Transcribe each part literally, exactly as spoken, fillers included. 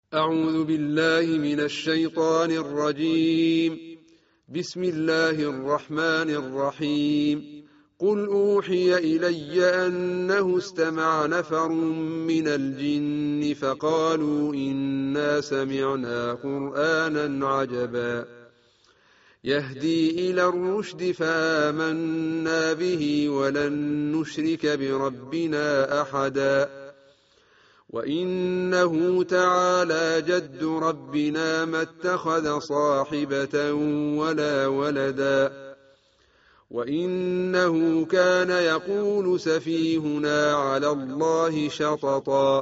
أعوذ بالله من الشيطان الرجيم. بسم الله الرحمن الرحيم. قل أوحي إلي أنه استمع نفر من الجن فقالوا إنا سمعنا قرآنا عجبا يهدي إلى الرشد فآمنا به ولن نشرك بربنا أحدا وإنه تعالى جد ربنا ما اتخذ صاحبة ولا ولدا وإنه كان يقول سفيهنا على الله شططا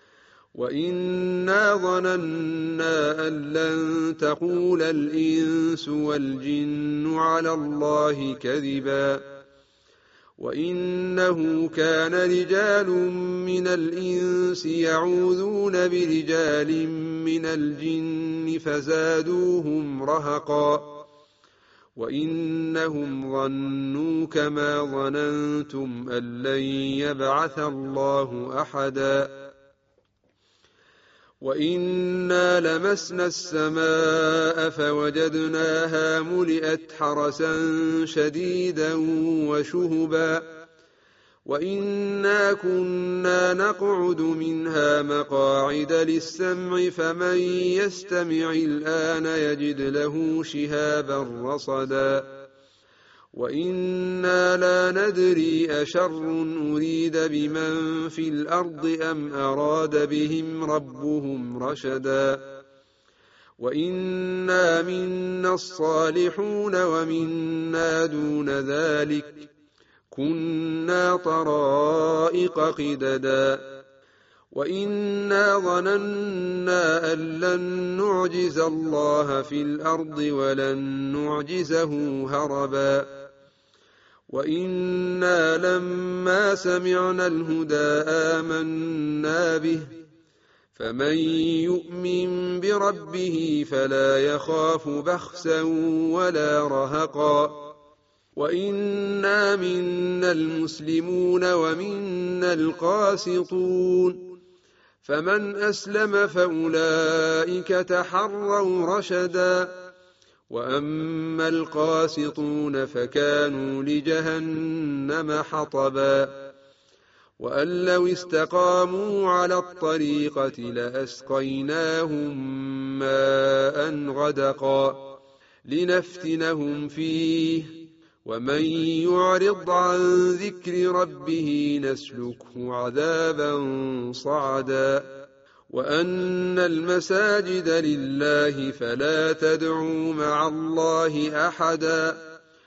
وإنا ظننا أن لن تقول الإنس والجن على الله كذبا وإنه كان رجال من الإنس يعوذون برجال من الجن فزادوهم رهقا وإنهم ظنوا كما ظننتم أن لن يبعث الله أحدا وإنا لمسنا السماء فوجدناها ملئت حرسا شديدا وشهبا وإنا كنا نقعد منها مقاعد للسمع فمن يستمع الآن يجد له شهابا رصدا وإنا لا ندري أشر أريد بمن في الأرض أم أراد بهم ربهم رشدا وإنا منا الصالحون ومنا دون ذلك كنا طرائق قددا وإنا ظننا أن لن نعجز الله في الأرض ولن نعجزه هربا وإنا لما سمعنا الهدى آمنا به فمن يؤمن بربه فلا يخاف بخسا ولا رهقا وإنا منا المسلمون ومنا القاسطون فمن أسلم فأولئك تحروا رشدا وأما القاسطون فكانوا لجهنم حطبا وأن لو استقاموا على الطريقة لأسقيناهم ماء غدقا لنفتنهم فيه ومن يعرض عن ذكر ربه نسلكه عذابا صعدا وأن المساجد لله فلا تدعوا مع الله أحدا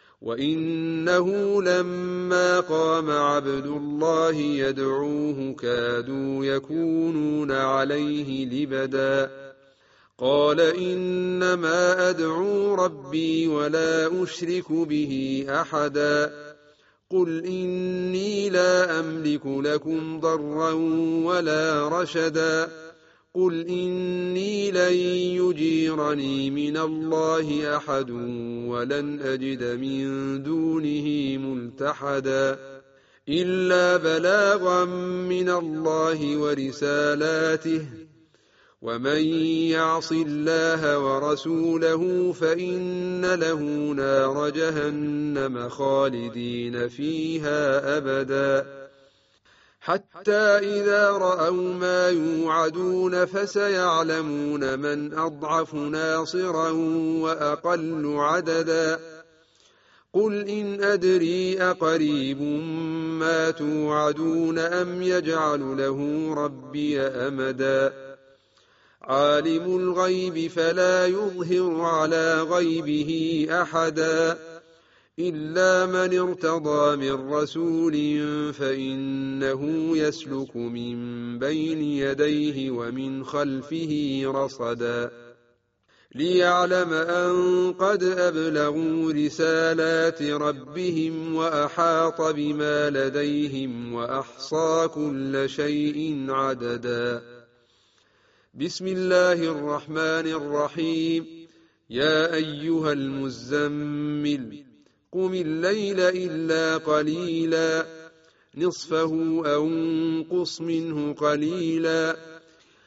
وإنه لما قام عبد الله يدعوه كادوا يكونون عليه لبدا قال إنما أدعو ربي ولا أشرك به أحدا قل إني لا أملك لكم ضرا ولا رشدا قل إني لن يجيرني من الله أحد ولن أجد من دونه ملتحدا إلا بلاغا من الله ورسالاته ومن يعص الله ورسوله فإن له نار جهنم خالدين فيها أبدا حتى إذا رأوا ما يوعدون فسيعلمون من أضعف ناصرا وأقل عددا قل إن أدري أقريب ما توعدون أم يجعل له ربي أمدا عالم الغيب فلا يظهر على غيبه أحدا إلا من ارتضى من رسول فإنه يسلك من بين يديه ومن خلفه رصدا ليعلم أن قد أبلغوا رسالات ربهم وأحاط بما لديهم وأحصى كل شيء عددا بسم الله الرحمن الرحيم يا أيها المزمل قم الليل إلا قليلا نصفه أو انقص منه قليلا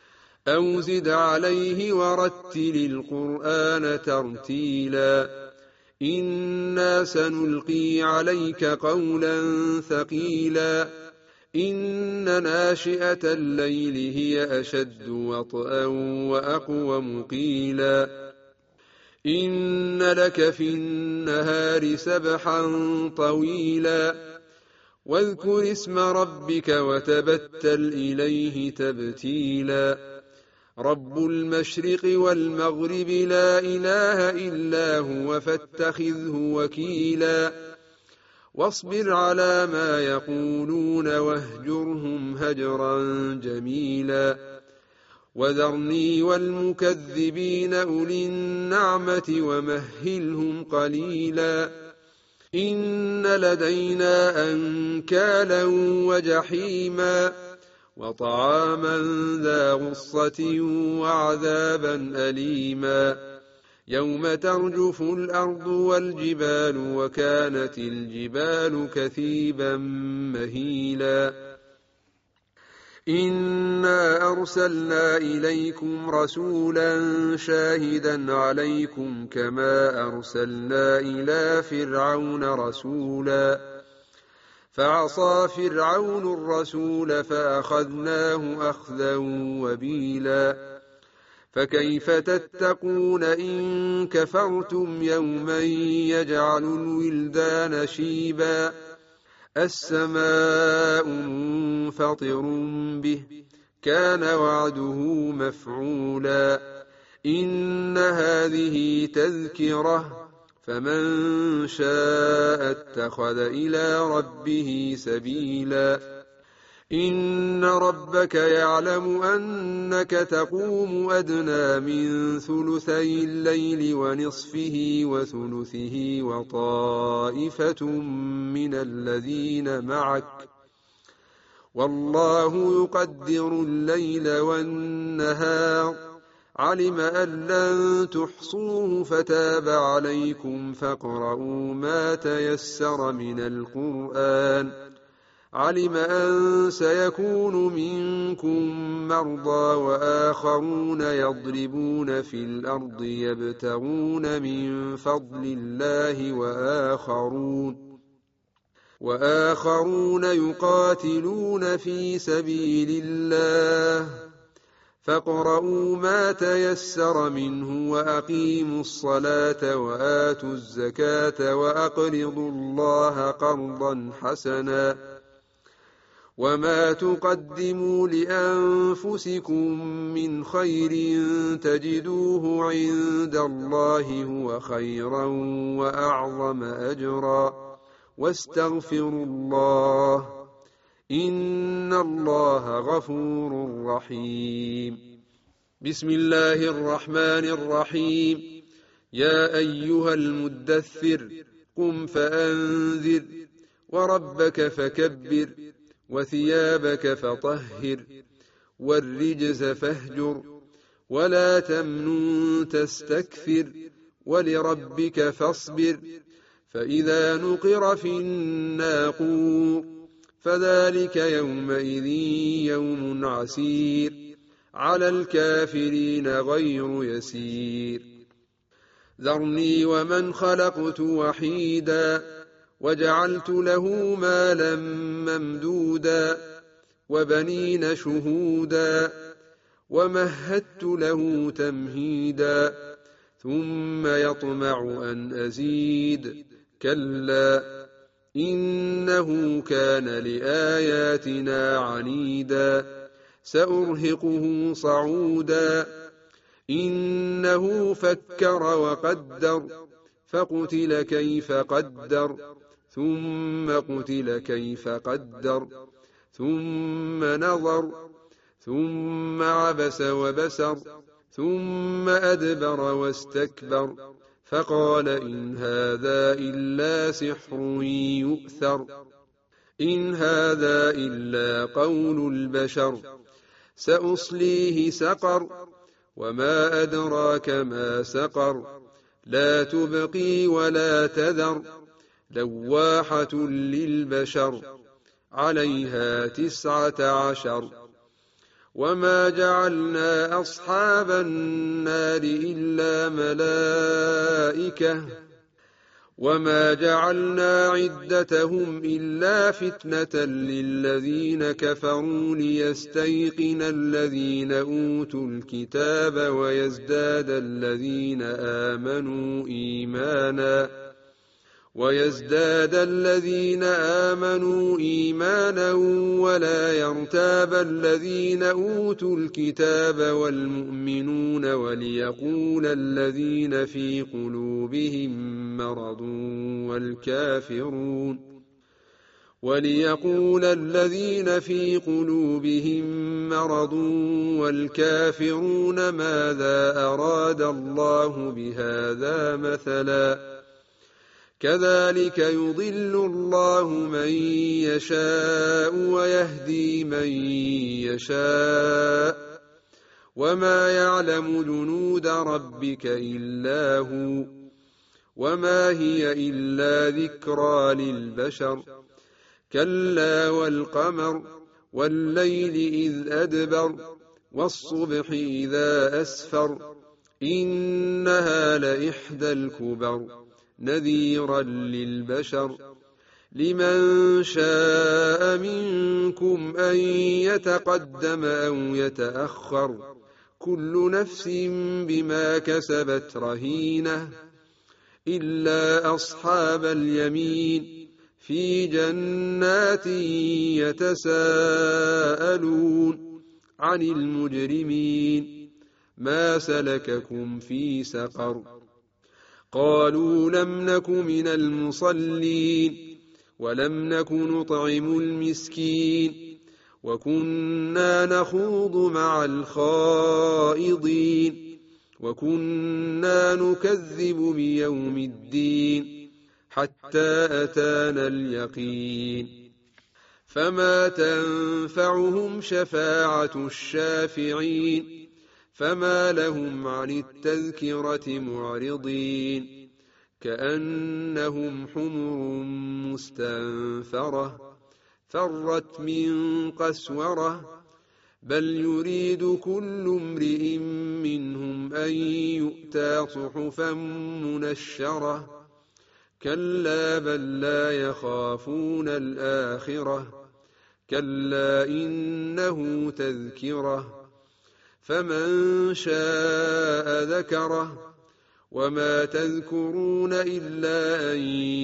أو زد عليه ورتل القرآن ترتيلا إنا سنلقي عليك قولا ثقيلا إن ناشئة الليل هي أشد وطئا وأقوم قيلا إن لك في النهار سبحا طويلا واذكر اسم ربك وتبتل إليه تبتيلا رب المشرق والمغرب لا إله إلا هو فاتخذه وكيلا واصبر على ما يقولون واهجرهم هجرا جميلا وذرني والمكذبين أولي النعمة ومهلهم قليلا إن لدينا أنكالا وجحيما وطعاما ذا غصة وعذابا أليما يوم ترجف الأرض والجبال وكانت الجبال كثيبا مهيلا إنا أرسلنا إليكم رسولا شاهدا عليكم كما أرسلنا إلى فرعون رسولا فعصى فرعون الرسول فأخذناه أخذا وبيلا فكيف تتقون إن كفرتم يوما يجعل الولدان شيبا السماء منفطر به كان وعده مفعولا إن هذه تذكرة فمن شاء اتخذ إلى ربه سبيلا إن ربك يعلم أنك تقوم أدنى من ثلثي الليل ونصفه وثلثه وطائفة من الذين معك والله يقدر الليل والنهار علم أن لن تحصوه فتاب عليكم فاقرؤوا ما تيسر من القرآن علم أن سيكون منكم مرضى وآخرون يضربون في الأرض يبتغون من فضل الله وآخرون وآخرون يقاتلون في سبيل الله فاقرؤوا ما تيسر منه وأقيموا الصلاة وآتوا الزكاة وأقرضوا الله قرضا حسنا وما تقدموا لأنفسكم من خير تجدوه عند الله هو خيرا وأعظم أجرا واستغفروا الله إن الله غفور رحيم بسم الله الرحمن الرحيم يا أيها المدثر قم فأنذر وربك فكبر وثيابك فطهر والرجز فاهجر ولا تمنن تستكثر ولربك فاصبر فإذا نقر في الناقور فذلك يومئذ يوم عسير على الكافرين غير يسير ذرني ومن خلقت وحيدا وجعلت له مالا ممدودا وبنين شهودا ومهدت له تمهيدا ثم يطمع أن أزيد كلا إنه كان لآياتنا عنيدا سأرهقه صعودا إنه فكر وقدر فقتل كيف قدر ثم قتل كيف قدر ثم نظر ثم عبس وبسر ثم أدبر واستكبر فقال إن هذا إلا سحر يؤثر إن هذا إلا قول البشر سأصليه سقر وما أدراك ما سقر لا تبقي ولا تذر لواحة للبشر عليها تسعة عشر وما جعلنا أصحاب النار إلا ملائكة وما جعلنا عدتهم إلا فتنة للذين كفروا ليستيقن الذين أوتوا الكتاب ويزداد الذين آمنوا إيمانا ويزداد الذين آمنوا إيمانا ولا يرتاب الذين أوتوا الكتاب والمؤمنون وليقول الذين في قلوبهم مرض والكافرون وليقول الذين في قلوبهم مرض والكافرون ماذا أراد الله بهذا مثلا كذلك يضل الله من يشاء ويهدي من يشاء وما يعلم جنود ربك إلا هو وما هي إلا ذكرى للبشر كلا والقمر والليل إذ أدبر والصبح إذا أسفر إنها لإحدى الكبر نذيرا للبشر لمن شاء منكم أن يتقدم أو يتأخر كل نفس بما كسبت رهينة إلا أصحاب اليمين في جنات يتساءلون عن المجرمين ما سلككم في سقر قالوا لم نك من المصلين ولم نك نطعم المسكين وكنا نخوض مع الخائضين وكنا نكذب بيوم الدين حتى أتانا اليقين فما تنفعهم شفاعة الشافعين فما لهم عن التذكرة معرضين كأنهم حمر مستنفرة فرت من قسورة بل يريد كل امرئ منهم أن يؤتى صحفا منشرة كلا بل لا يخافون الآخرة كلا إنه تذكرة فمن شاء ذكره وما تذكرون إلا أن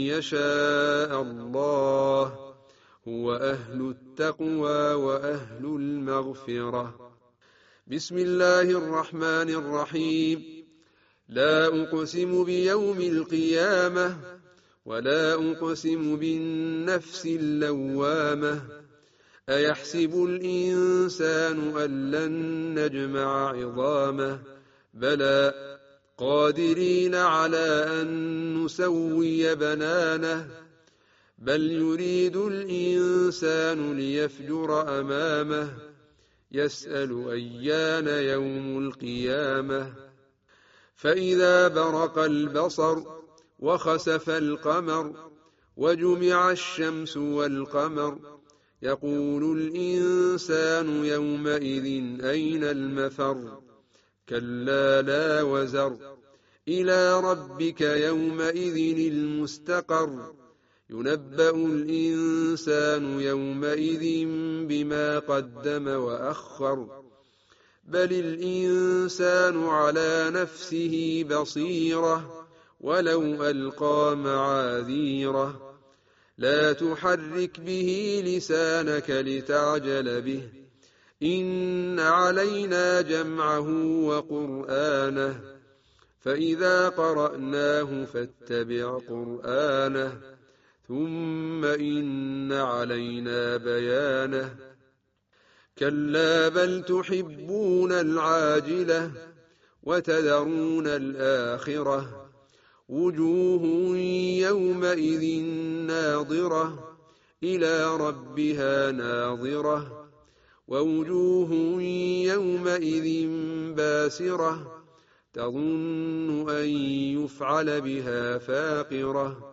يشاء الله هو أهل التقوى وأهل المغفرة بسم الله الرحمن الرحيم لا أقسم بيوم القيامة ولا أقسم بالنفس اللوامة أيحسب الإنسان أن لن نجمع عظامه بلى قادرين على أن نسوي بنانه بل يريد الإنسان ليفجر أمامه يسأل أيان يوم القيامة فإذا برق البصر وخسف القمر وجمع الشمس والقمر يقول الإنسان يومئذ أين المفر كلا لا وزر إلى ربك يومئذ المستقر ينبأ الإنسان يومئذ بما قدم وأخر بل الإنسان على نفسه بصيرة ولو ألقى معاذيره لا تحرك به لسانك لتعجل به إن علينا جمعه وقرآنه فإذا قرأناه فاتبع قرآنه ثم إن علينا بيانه كلا بل تحبون العاجلة وتذرون الآخرة وجوه يومئذ ناظرة إلى ربها ناظرة ووجوه يومئذ باسرة تظن أن يفعل بها فاقرة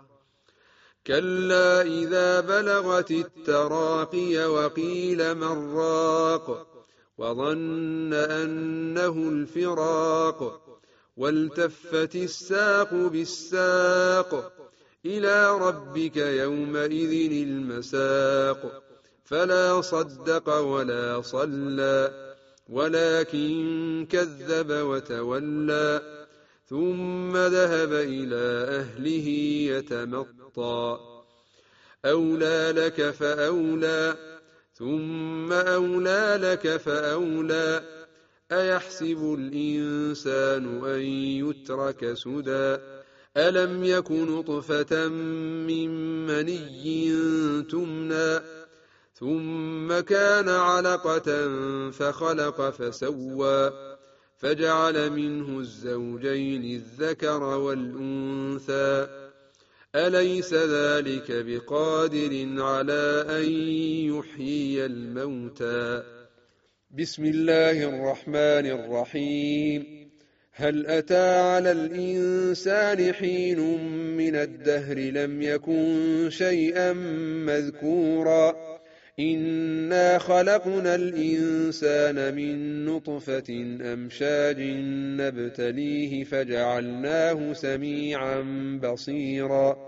كلا إذا بلغت التراقي وقيل من راق وظن أنه الفراق والتفت الساق بالساق إلى ربك يومئذ المساق فلا صدق ولا صلى ولكن كذب وتولى ثم ذهب إلى أهله يتمطى أولى لك فأولى ثم أولى لك فأولى أيحسب الإنسان أن يترك سدى ألم يك نطفة من مني تمنى ثم كان علقة فخلق فسوى فجعل منه الزوجين الذكر والأنثى أليس ذلك بقادر على أن يحيي الموتى بسم الله الرحمن الرحيم هل أتى على الإنسان حين من الدهر لم يكن شيئا مذكورا إنا خلقنا الإنسان من نطفة أمشاج نبتليه فجعلناه سميعا بصيرا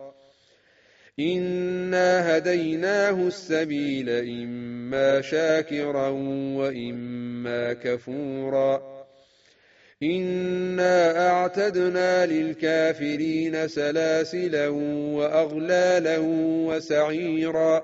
إنا هديناه السبيل إما شاكرا وإما كفورا إنا أعتدنا للكافرين سلاسلا وأغلالا وسعيرا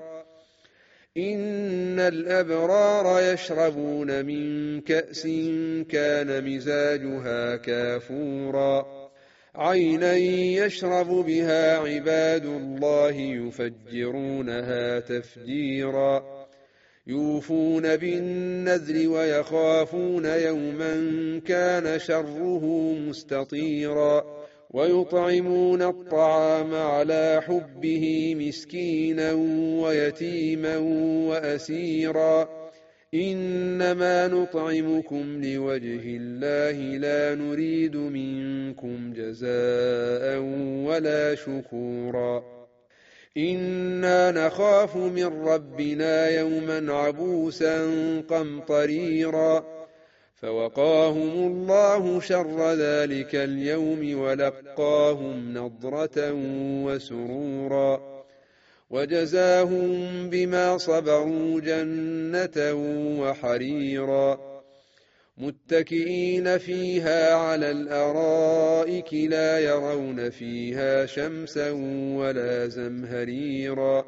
إن الأبرار يشربون من كأس كان مزاجها كافورا عينا يشرب بها عباد الله يفجرونها تفجيرا يوفون بالنذر ويخافون يوما كان شره مستطيرا ويطعمون الطعام على حبه مسكينا ويتيما وأسيرا إنما نطعمكم لوجه الله لا نريد منكم جزاء ولا شكورا إنا نخاف من ربنا يوما عبوسا قمطريرا فوقاهم الله شر ذلك اليوم ولقاهم نضرة وسرورا وجزاهم بما صبروا جنة وحريرا متكئين فيها على الأرائك لا يرون فيها شمسا ولا زمهريرا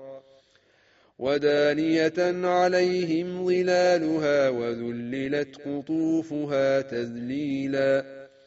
ودانية عليهم ظلالها وذللت قطوفها تذليلا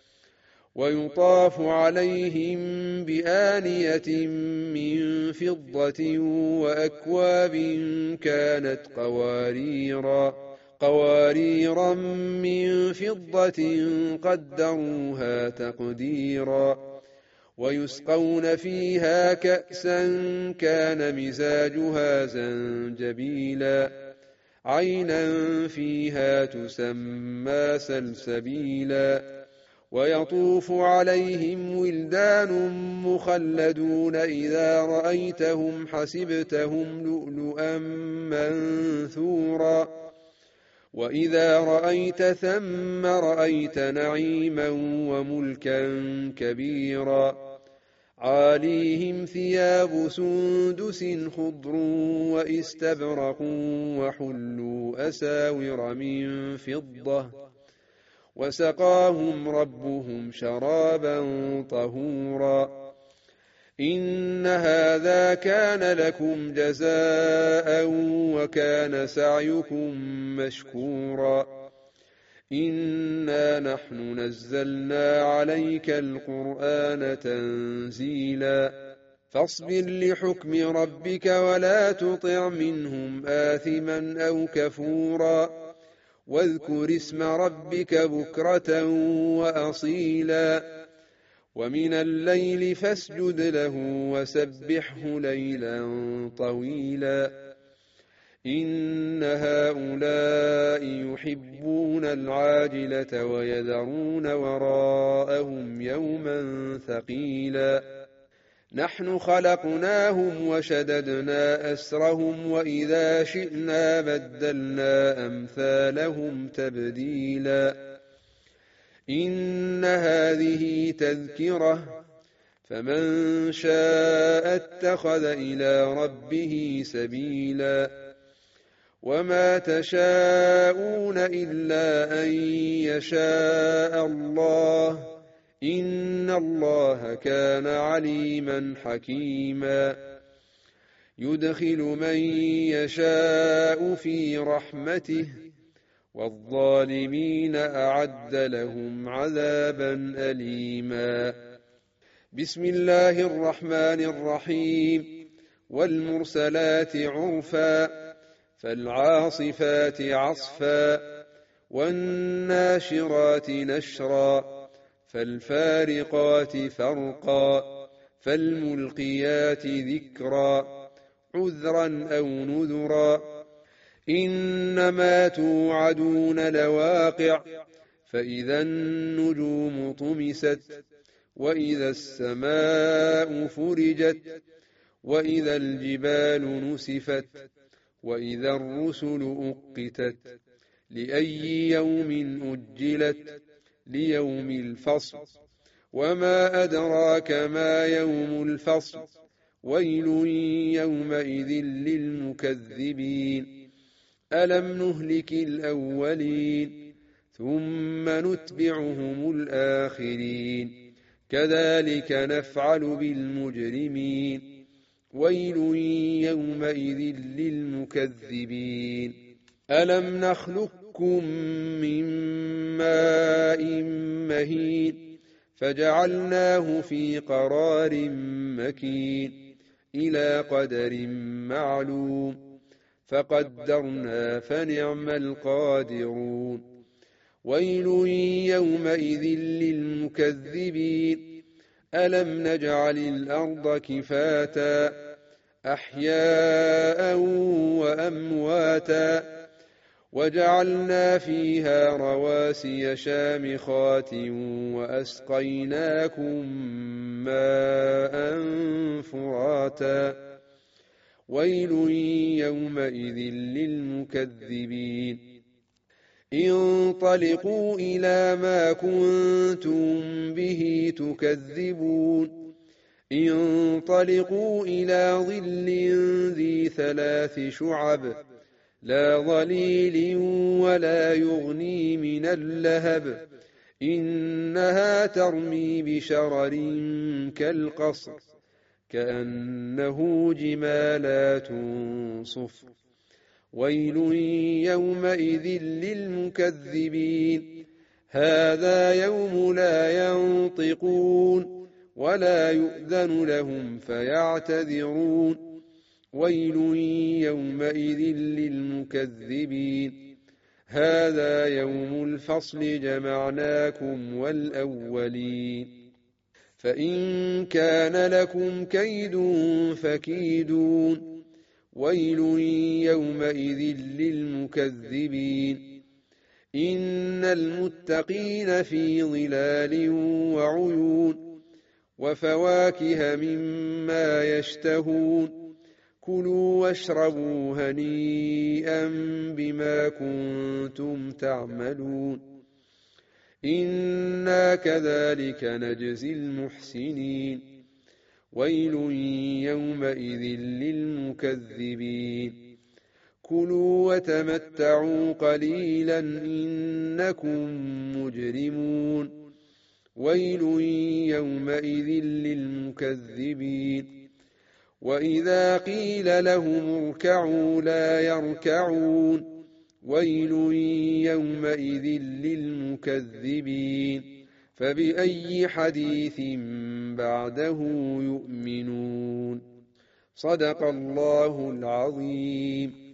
ويطاف عليهم بآنية من فضة وأكواب كانت قواريرا قواريرا من فضة قدروها تقديرا ويسقون فيها كأسا كان مزاجها زنجبيلا عينا فيها تسمى سلسبيلا ويطوف عليهم ولدان مخلدون إذا رأيتهم حسبتهم لؤلؤا منثورا وإذا رأيت ثم رأيت نعيما وملكا كبيرا عاليهم ثياب سندس خضر وإستبرق وحلوا أساور من فضة وسقاهم ربهم شرابا طهورا إن هذا كان لكم جزاء وكان سعيكم مشكورا إنا نحن نزلنا عليك القرآن تنزيلا فاصبر لحكم ربك ولا تطع منهم آثما أو كفورا واذكر اسم ربك بكرة وأصيلا ومن الليل فاسجد له وسبحه ليلا طويلا إن هؤلاء يحبون العاجلة ويذرون وراءهم يوما ثقيلا نحن خلقناهم وشددنا أسرهم وإذا شئنا بدلنا أمثالهم تبديلا إن هذه تذكرة فمن شاء اتخذ إلى ربه سبيلا وما تشاءون إلا أن يشاء الله إن الله كان عليما حكيما يدخل من يشاء في رحمته والظالمين أعد لهم عذابا أليما بسم الله الرحمن الرحيم والمرسلات عرفا فالعاصفات عصفا والناشرات نشرا فالفارقات فرقا فالملقيات ذكرا عذرا أو نذرا إنما توعدون لواقع فإذا النجوم طمست وإذا السماء فرجت وإذا الجبال نسفت وإذا الرسل أقتت لأي يوم أجلت ليوم الفصل وما أدراك ما يوم الفصل ويل يومئذ للمكذبين ألم نهلك الأولين ثم نتبعهم الآخرين كذلك نفعل بالمجرمين ويل يومئذ للمكذبين ألم نخلقكم من ماء مهين فجعلناه في قرار مكين إلى قدر معلوم فقدرنا فنعم القادرون ويل يومئذ للمكذبين ألم نجعل الأرض كفاتا أحياء وأمواتا وجعلنا فيها رواسي شامخات وأسقيناكم ماء فراتا ويل يومئذ للمكذبين انطلقوا إلى ما كنتم به تكذبون انطلقوا إلى ظل ذي ثلاث شعب لا ظليل ولا يغني من اللهب إنها ترمي بشرر كالقصر كأنه جمالات صفر ويل يومئذ للمكذبين هذا يوم لا ينطقون ولا يؤذن لهم فيعتذرون ويل يومئذ للمكذبين هذا يوم الفصل جمعناكم والأولين فإن كان لكم كيد فكيدون ويل يومئذ للمكذبين إن المتقين في ظلال وعيون وفواكه مما يشتهون كلوا واشربوا هنيئا بما كنتم تعملون إنا كذلك نجزي المحسنين ويل يومئذ للمكذبين كلوا وتمتعوا قليلا إنكم مجرمون ويل يومئذ للمكذبين وإذا قيل لهم اركعوا لا يركعون ويل يومئذ للمكذبين فبأي حديث بعده يؤمنون صدق الله العظيم.